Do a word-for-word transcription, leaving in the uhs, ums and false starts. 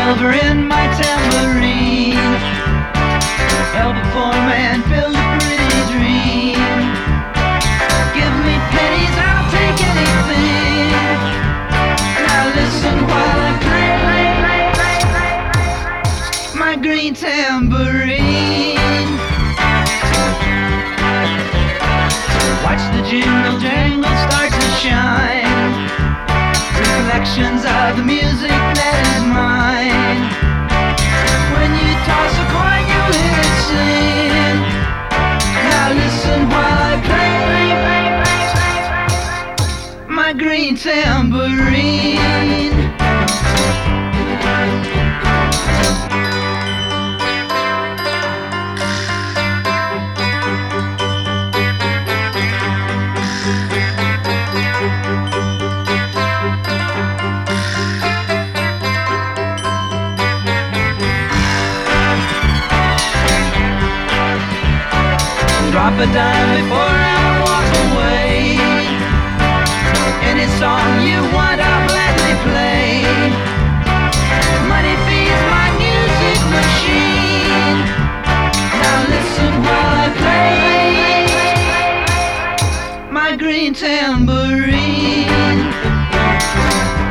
silver in my tambourine. Help a poor man build a pretty dream. Give me pennies, I'll take anything. Now listen while I play my green tambourine. Watch the jingle jangle start to shine. Reflections of the music that is mine. When you toss a coin, you hear it sing. Now listen while I play my green tambourine. Drop a dime before I walk away. Any song you want, I'll gladly play. Money feeds my music machine. Now listen while I play my green tambourine.